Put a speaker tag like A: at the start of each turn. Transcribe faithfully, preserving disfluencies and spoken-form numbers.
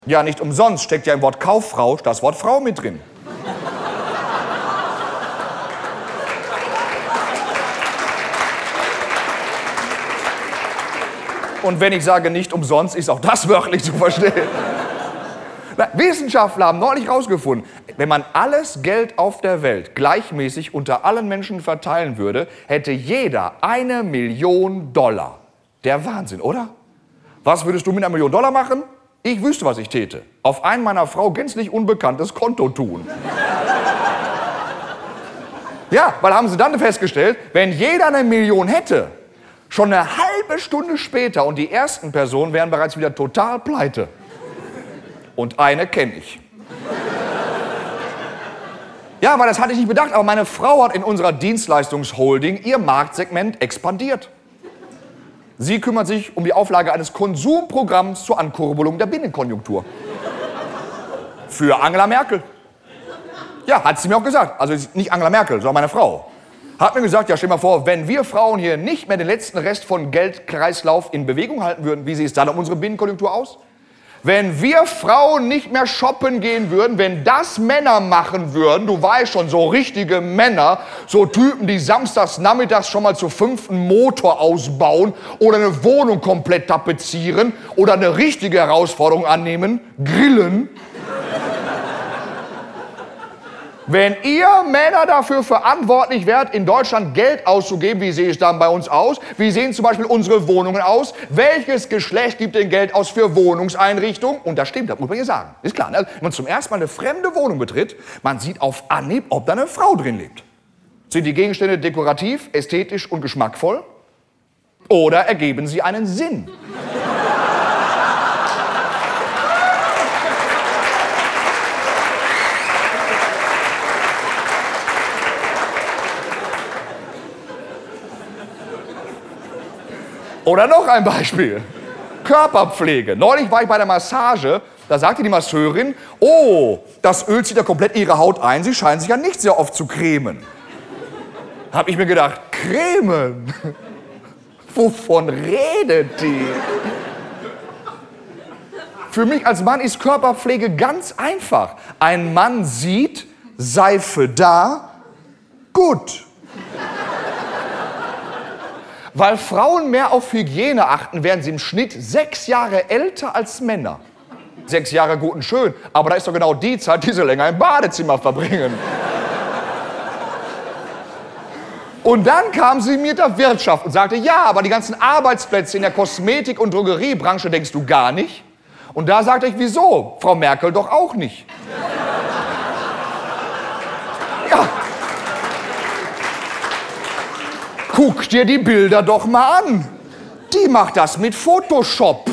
A: Ja, nicht umsonst steckt ja im Wort Kauffrau das Wort Frau mit drin. Und wenn ich sage nicht umsonst, ist auch das wörtlich zu verstehen. Na, Wissenschaftler haben neulich herausgefunden, wenn man alles Geld auf der Welt gleichmäßig unter allen Menschen verteilen würde, hätte jeder eine Million Dollar. Der Wahnsinn, oder? Was würdest du mit einer Million Dollar machen? Ich wüsste, was ich täte. Auf ein meiner Frau gänzlich unbekanntes Konto tun. Ja, weil haben sie dann festgestellt, wenn jeder eine Million hätte, schon eine halbe Stunde später und die ersten Personen wären bereits wieder total pleite. Und eine kenne ich. Ja, weil das hatte ich nicht bedacht, aber meine Frau hat in unserer Dienstleistungsholding ihr Marktsegment expandiert. Sie kümmert sich um die Auflage eines Konsumprogramms zur Ankurbelung der Binnenkonjunktur. Für Angela Merkel. Ja, hat sie mir auch gesagt. Also nicht Angela Merkel, sondern meine Frau. Hat mir gesagt, ja, stell dir mal vor, wenn wir Frauen hier nicht mehr den letzten Rest von Geldkreislauf in Bewegung halten würden, wie sieht es dann um unsere Binnenkonjunktur aus? Wenn wir Frauen nicht mehr shoppen gehen würden, wenn das Männer machen würden, du weißt schon, so richtige Männer, so Typen, die samstags nachmittags schon mal zu fünften Motor ausbauen oder eine Wohnung komplett tapezieren oder eine richtige Herausforderung annehmen, grillen. Wenn ihr Männer dafür verantwortlich wärt, in Deutschland Geld auszugeben, wie sehe es dann bei uns aus? Wie sehen zum Beispiel unsere Wohnungen aus? Welches Geschlecht gibt denn Geld aus für Wohnungseinrichtungen? Und das stimmt, das muss man hier sagen. Ist klar, ne? Wenn man zum ersten Mal eine fremde Wohnung betritt, man sieht auf Anhieb, ob da eine Frau drin lebt. Sind die Gegenstände dekorativ, ästhetisch und geschmackvoll? Oder ergeben sie einen Sinn? Oder noch ein Beispiel. Körperpflege. Neulich war ich bei der Massage, da sagte die Masseurin, oh, das Öl zieht ja komplett ihre Haut ein, sie scheinen sich ja nicht sehr oft zu cremen. Hab ich mir gedacht, cremen? Wovon redet die? Für mich als Mann ist Körperpflege ganz einfach. Ein Mann sieht, Seife da, gut. Weil Frauen mehr auf Hygiene achten, werden sie im Schnitt sechs Jahre älter als Männer. Sechs Jahre gut und schön, aber da ist doch genau die Zeit, die sie länger im Badezimmer verbringen. Und dann kam sie mit der Wirtschaft und sagte, ja, aber die ganzen Arbeitsplätze in der Kosmetik- und Drogeriebranche denkst du gar nicht? Und da sagte ich, wieso? Frau Merkel doch auch nicht. Ja. Guck dir die Bilder doch mal an. Die macht das mit Photoshop.